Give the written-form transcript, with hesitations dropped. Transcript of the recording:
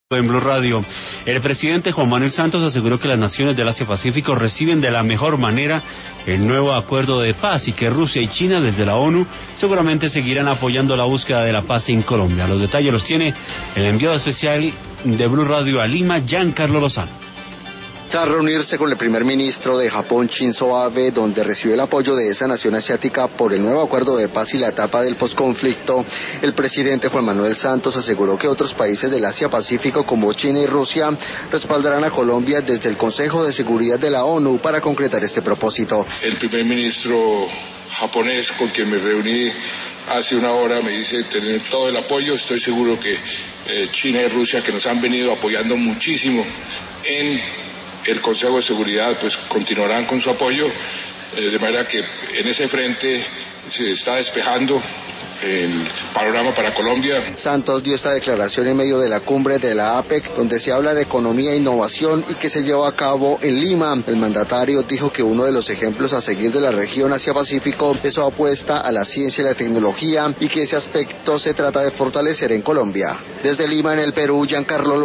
En Blue Radio, el presidente Juan Manuel Santos aseguró que las naciones del Asia-Pacífico reciben de la mejor manera el nuevo acuerdo de paz y que Rusia y China desde la ONU seguramente seguirán apoyando la búsqueda de la paz en Colombia. Los detalles los tiene el enviado especial de Blue Radio a Lima, Giancarlo Lozano. Tras reunirse con el primer ministro de Japón, Shinzo Abe, donde recibió el apoyo de esa nación asiática por el nuevo acuerdo de paz y la etapa del posconflicto, el presidente Juan Manuel Santos aseguró que otros países del Asia-Pacífico como China y Rusia respaldarán a Colombia desde el Consejo de Seguridad de la ONU para concretar este propósito. El primer ministro japonés con quien me reuní hace una hora me dice tener todo el apoyo. Estoy seguro que China y Rusia, que nos han venido apoyando muchísimo en el Consejo de Seguridad, pues continuarán con su apoyo, de manera que en ese frente se está despejando el panorama para Colombia. Santos dio esta declaración en medio de la cumbre de la APEC, donde se habla de economía e innovación y que se lleva a cabo en Lima. El mandatario dijo que uno de los ejemplos a seguir de la región Asia-Pacífico es su apuesta a la ciencia y la tecnología y que ese aspecto se trata de fortalecer en Colombia. Desde Lima, en el Perú, Giancarlo